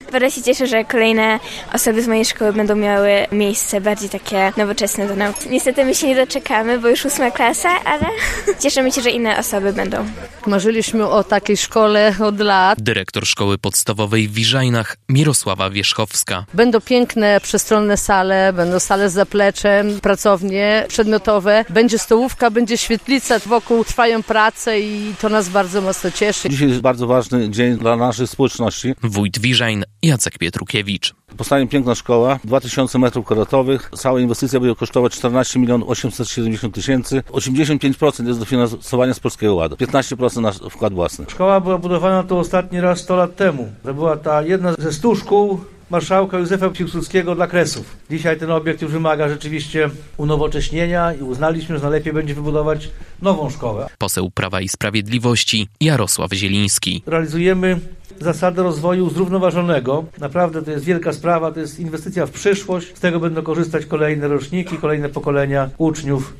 Bardzo się cieszę, że kolejne osoby z mojej szkoły będą miały miejsce bardziej takie nowoczesne do nauki. Niestety my się nie doczekamy, bo już 8. klasa, ale cieszymy się, że inne osoby będą. Marzyliśmy o takiej szkole od lat. Dyrektor szkoły podstawowej w Wiżajnach Mirosława Wierzchowska. Będą piękne, przestronne sale, będą sale z zapleczem, pracownie przedmiotowe, będzie stołówka, będzie świetlica, wokół trwają prace i to nas bardzo mocno cieszy. Dzisiaj jest bardzo ważny dzień dla naszej społeczności. Wójt Wiżajn Jacek Pietrukiewicz. Powstanie piękna szkoła, 2000 metrów kwadratowych. Cała inwestycja będzie kosztować 14 870 000. 85% jest dofinansowania z Polskiego Ładu, 15% nasz wkład własny. Szkoła była budowana tu ostatni raz 100 lat temu. To była ta jedna ze 100 szkół marszałka Józefa Piłsudskiego dla Kresów. Dzisiaj ten obiekt już wymaga rzeczywiście unowocześnienia i uznaliśmy, że najlepiej będzie wybudować nową szkołę. Poseł Prawa i Sprawiedliwości Jarosław Zieliński. Realizujemy zasadę rozwoju zrównoważonego. Naprawdę to jest wielka sprawa, to jest inwestycja w przyszłość. Z tego będą korzystać kolejne roczniki, kolejne pokolenia uczniów.